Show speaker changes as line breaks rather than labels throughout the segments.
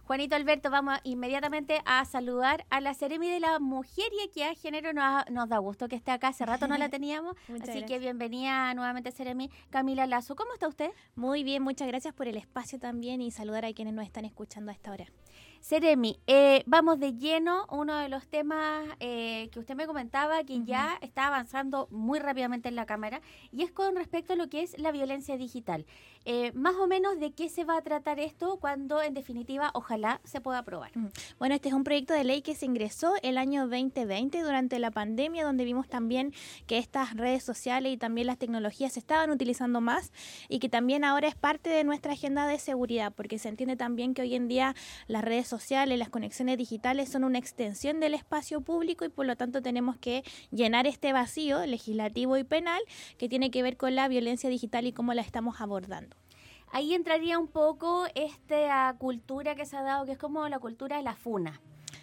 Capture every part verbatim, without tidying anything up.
Juanito Alberto, vamos inmediatamente a saludar a la Seremi de la Mujer y Equidad de Género. Nos, nos da gusto que esté acá, hace rato no la teníamos, así
gracias.
que bienvenida nuevamente, Seremi. Camila Lazo, ¿cómo está usted?
Muy bien, muchas gracias por el espacio también y saludar a quienes nos están escuchando a esta hora.
Seremi, eh, vamos de lleno, uno de los temas eh, que usted me comentaba que uh-huh. ya está avanzando muy rápidamente en la Cámara, y es con respecto a lo que es la violencia digital. Eh, más o menos de qué se va a tratar esto cuando en definitiva ojalá se pueda aprobar.
Uh-huh. Bueno, este es un proyecto de ley que se ingresó el año veinte veinte durante la pandemia, donde vimos también que estas redes sociales y también las tecnologías se estaban utilizando más y que también ahora es parte de nuestra agenda de seguridad, porque se entiende también que hoy en día las redes sociales, las conexiones digitales son una extensión del espacio público y por lo tanto tenemos que llenar este vacío legislativo y penal que tiene que ver con la violencia digital y cómo la estamos abordando.
Ahí entraría un poco esta cultura que se ha dado, que es como la cultura de la funa.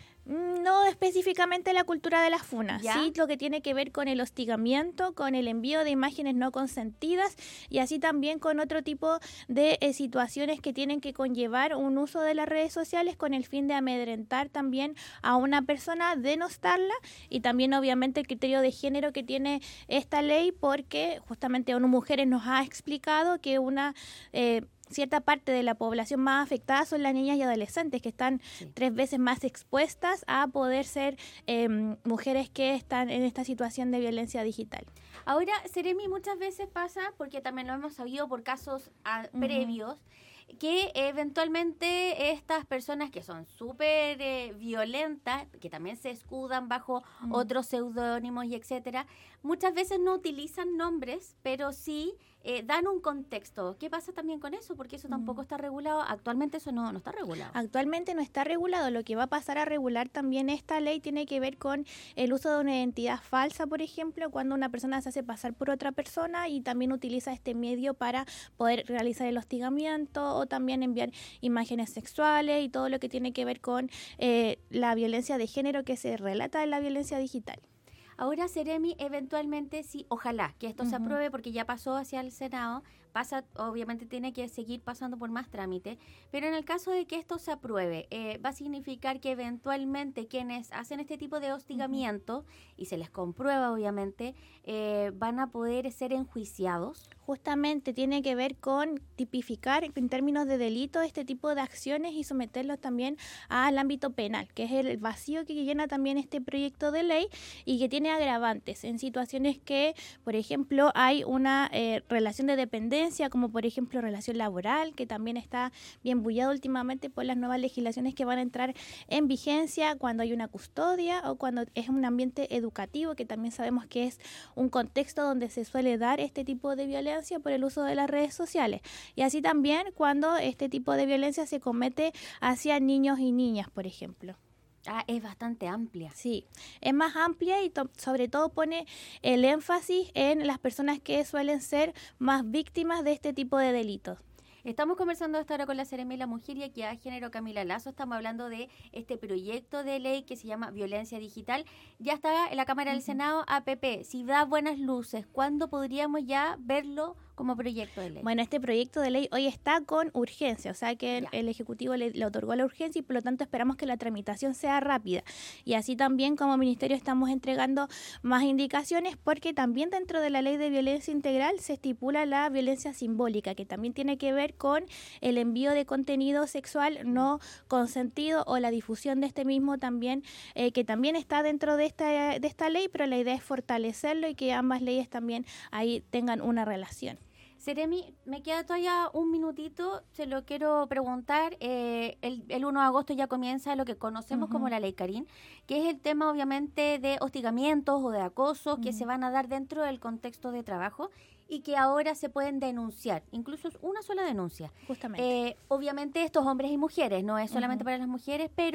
No específicamente la cultura de las funas,
¿Ya?
sí lo que tiene que ver con el hostigamiento, con el envío de imágenes no consentidas y así también con otro tipo de eh, situaciones que tienen que conllevar un uso de las redes sociales con el fin de amedrentar también a una persona, denostarla, y también obviamente el criterio de género que tiene esta ley, porque justamente ONU Mujeres nos ha explicado que una... Eh, cierta parte de la población más afectada son las niñas y adolescentes, que están sí. tres veces más expuestas a poder ser eh, mujeres que están en esta situación de violencia digital.
Ahora, Seremi, muchas veces pasa, porque también lo hemos sabido por casos a, uh-huh. previos, que eventualmente estas personas que son súper eh, violentas, que también se escudan bajo mm. otros seudónimos y etcétera, muchas veces no utilizan nombres, pero sí eh, dan un contexto. ¿Qué pasa también con eso? Porque eso tampoco mm. está regulado. Actualmente eso no, no está regulado.
Actualmente no está regulado. Lo que va a pasar a regular también esta ley tiene que ver con el uso de una identidad falsa, por ejemplo, cuando una persona se hace pasar por otra persona y también utiliza este medio para poder realizar el hostigamiento o también enviar imágenes sexuales y todo lo que tiene que ver con eh, la violencia de género que se relata en la violencia digital.
Ahora, Seremi, eventualmente sí, ojalá que esto uh-huh. se apruebe, porque ya pasó hacia el Senado, pasa, obviamente tiene que seguir pasando por más trámite, pero en el caso de que esto se apruebe, eh, va a significar que eventualmente quienes hacen este tipo de hostigamiento, uh-huh. y se les comprueba obviamente, eh, van a poder ser enjuiciados.
Justamente tiene que ver con tipificar en términos de delito este tipo de acciones y someterlos también al ámbito penal, que es el vacío que llena también este proyecto de ley y que tiene agravantes en situaciones que, por ejemplo, hay una eh, relación de dependencia, como por ejemplo relación laboral, que también está bien bullado últimamente por las nuevas legislaciones que van a entrar en vigencia cuando hay una custodia o cuando es un ambiente educativo, que también sabemos que es un contexto donde se suele dar este tipo de violencia por el uso de las redes sociales. Y así también cuando este tipo de violencia se comete hacia niños y niñas, por ejemplo.
Ah, es bastante amplia.
Sí, es más amplia y to- sobre todo pone el énfasis en las personas que suelen ser más víctimas de este tipo de delitos.
Estamos conversando hasta ahora con la Seremi de la Mujer y Equidad de Género, Camila Lazo. Estamos hablando de este proyecto de ley que se llama Violencia Digital. Ya está en la Cámara uh-huh. del Senado, A P P. Si da buenas luces, ¿cuándo podríamos ya verlo como proyecto de ley?
Bueno, este proyecto de ley hoy está con urgencia, o sea que el, el Ejecutivo le, le otorgó la urgencia y por lo tanto esperamos que la tramitación sea rápida. Y así también como Ministerio estamos entregando más indicaciones, porque también dentro de la Ley de Violencia Integral se estipula la violencia simbólica, que también tiene que ver con el envío de contenido sexual no consentido o la difusión de este mismo también, eh, que también está dentro de esta, de esta ley, pero la idea es fortalecerlo y que ambas leyes también ahí tengan una relación.
Seremi, me queda todavía un minutito, se lo quiero preguntar. Eh, el, el uno de agosto ya comienza lo que conocemos uh-huh. como la Ley Carín, que es el tema obviamente de hostigamientos o de acosos uh-huh. que se van a dar dentro del contexto de trabajo y que ahora se pueden denunciar, incluso es una sola denuncia.
Justamente.
Eh, obviamente estos hombres y mujeres, no es solamente uh-huh. para las mujeres, pero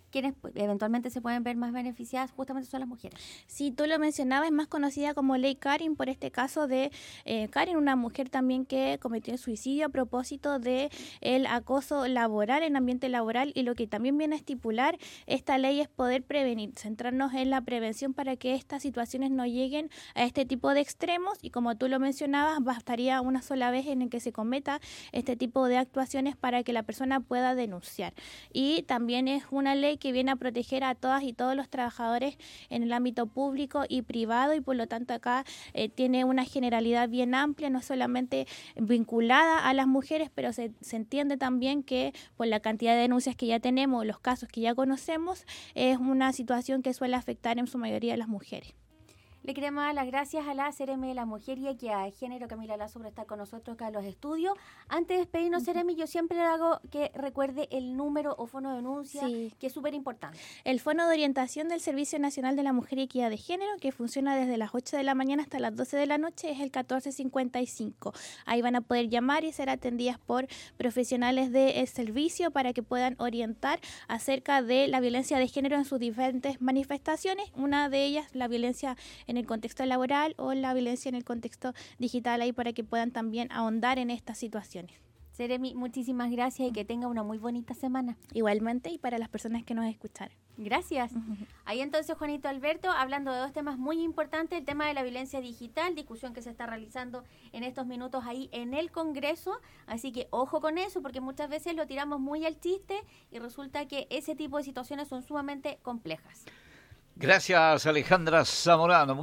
quienes eventualmente se pueden ver más beneficiadas justamente son las mujeres.
Sí, tú lo mencionabas, es más conocida como Ley Karin por este caso de eh, Karin, una mujer también que cometió suicidio a propósito de el acoso laboral en ambiente laboral, y lo que también viene a estipular esta ley es poder prevenir, centrarnos en la prevención para que estas situaciones no lleguen a este tipo de extremos, y como tú lo mencionabas, bastaría una sola vez en el que se cometa este tipo de actuaciones para que la persona pueda denunciar. Y también es una ley que viene a proteger a todas y todos los trabajadores en el ámbito público y privado, y por lo tanto acá eh, tiene una generalidad bien amplia, no solamente vinculada a las mujeres, pero se, se entiende también que por la cantidad de denuncias que ya tenemos, los casos que ya conocemos, es una situación que suele afectar en su mayoría a las mujeres.
Le queremos dar las gracias a la Seremi de la Mujer y Equidad de Género, Camila Lazo, por estar con nosotros acá en los estudios. Antes de despedirnos, Seremi, yo siempre le hago que recuerde el número o fono de denuncia, sí, que es súper importante.
El Fono de Orientación del Servicio Nacional de la Mujer y Equidad de Género, que funciona desde las ocho de la mañana hasta las doce de la noche, es el catorce cincuenta y cinco. Ahí van a poder llamar y ser atendidas por profesionales del servicio para que puedan orientar acerca de la violencia de género en sus diferentes manifestaciones. Una de ellas, la violencia en el contexto laboral o la violencia en el contexto digital, ahí para que puedan también ahondar en estas situaciones.
Seremi, muchísimas gracias y que tenga una muy bonita semana.
Igualmente, y para las personas que nos escucharon.
Gracias. Uh-huh. Ahí entonces Juanito Alberto hablando de dos temas muy importantes, el tema de la violencia digital, discusión que se está realizando en estos minutos ahí en el Congreso, así que ojo con eso porque muchas veces lo tiramos muy al chiste y resulta que ese tipo de situaciones son sumamente complejas.
Gracias, Alejandra Zamorano.